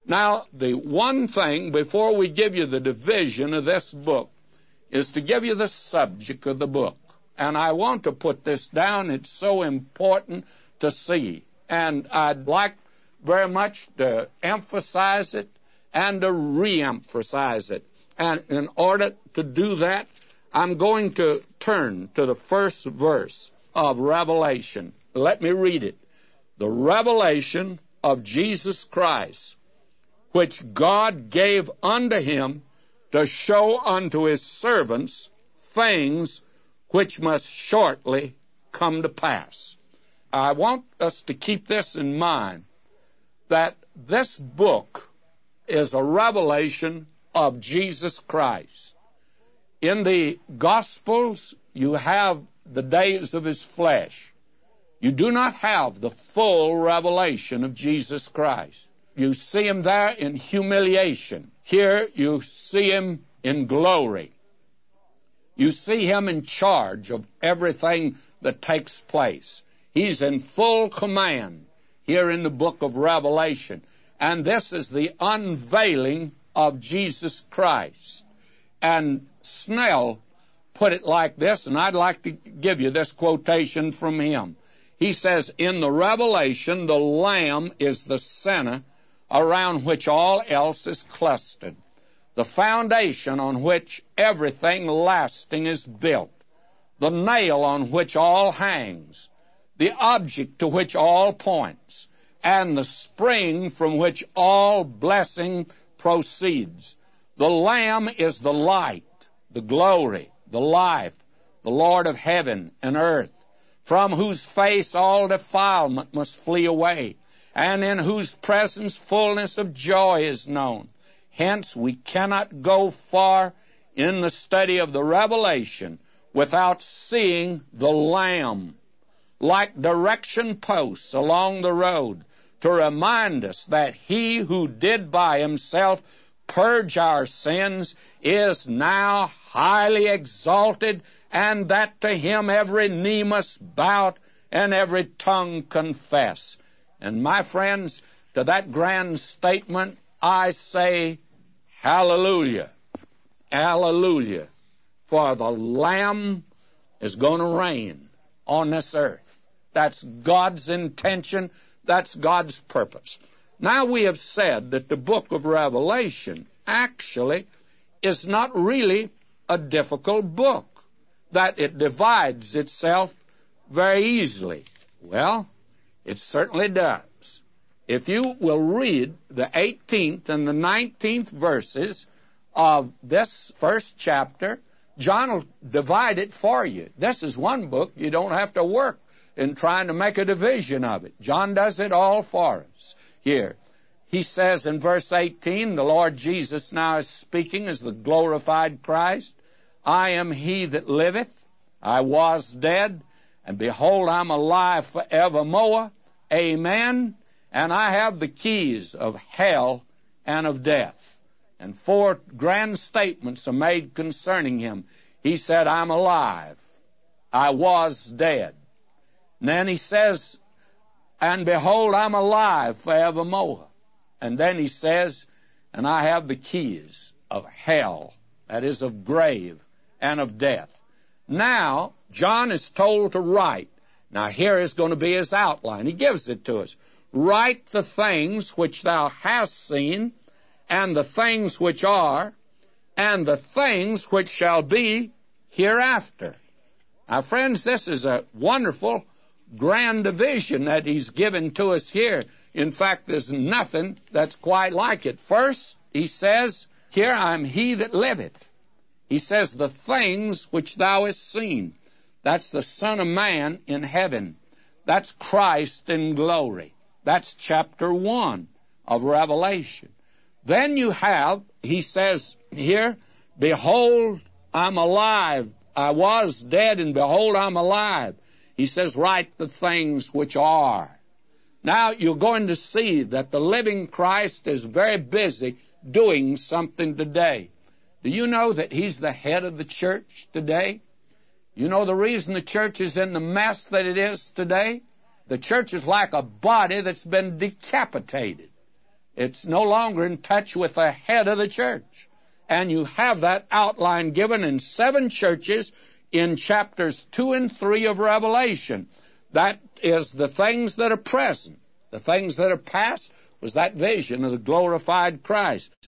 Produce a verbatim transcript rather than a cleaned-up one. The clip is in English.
Now, the one thing, before we give you the division of this book, is to give you the subject of the book. And I want to put this down. It's so important to see. And I'd like very much to emphasize it and to re-emphasize it. And in order to do that, I'm going to turn to the first verse of Revelation. Let me read it. The revelation of Jesus Christ, which God gave unto him to show unto his servants things which must shortly come to pass. I want us to keep this in mind, that this book is a revelation of Jesus Christ. In the Gospels, you have the days of his flesh. You do not have the full revelation of Jesus Christ. You see him there in humiliation. Here you see him in glory. You see him in charge of everything that takes place. He's in full command here in the book of Revelation. And this is the unveiling of Jesus Christ. And Snell put it like this, and I'd like to give you this quotation from him. He says, in the revelation, the Lamb is the center around which all else is clustered, the foundation on which everything lasting is built, the nail on which all hangs, the object to which all points, and the spring from which all blessing proceeds. The Lamb is the light, the glory, the life, the Lord of heaven and earth, from whose face all defilement must flee away, and in whose presence fullness of joy is known. Hence, we cannot go far in the study of the revelation without seeing the Lamb, like direction posts along the road, to remind us that he who did by himself purge our sins is now highly exalted, and that to him every knee must bow and every tongue confess. And my friends, to that grand statement, I say, hallelujah, hallelujah, for the Lamb is going to reign on this earth. That's God's intention. That's God's purpose. Now we have said that the book of Revelation actually is not really a difficult book, that it divides itself very easily. Well, it certainly does. If you will read the eighteenth and the nineteenth verses of this first chapter, John will divide it for you. This is one book. You don't have to work in trying to make a division of it. John does it all for us here. He says in verse eighteen, the Lord Jesus now is speaking as the glorified Christ. I am he that liveth. I was dead, and behold, I'm alive forevermore. Amen. And I have the keys of hell and of death. And four grand statements are made concerning him. He said, I'm alive. I was dead. And then he says, and behold, I'm alive forevermore. And then he says, and I have the keys of hell, that is, of grave and of death. Now, John is told to write. Now, here is going to be his outline. He gives it to us. Write the things which thou hast seen, and the things which are, and the things which shall be hereafter. Now, friends, this is a wonderful, grand division that he's given to us here. In fact, there's nothing that's quite like it. First, he says, here I'm he that liveth. He says, the things which thou hast seen. That's the Son of Man in heaven. That's Christ in glory. That's chapter one of Revelation. Then you have, he says here, behold, I'm alive. I was dead, and behold, I'm alive. He says, write the things which are. Now, you're going to see that the living Christ is very busy doing something today. Do you know that he's the head of the church today? You know the reason the church is in the mess that it is today? The church is like a body that's been decapitated. It's no longer in touch with the head of the church. And you have that outline given in seven churches in chapters two and three of Revelation. That is the things that are present. The things that are past was that vision of the glorified Christ.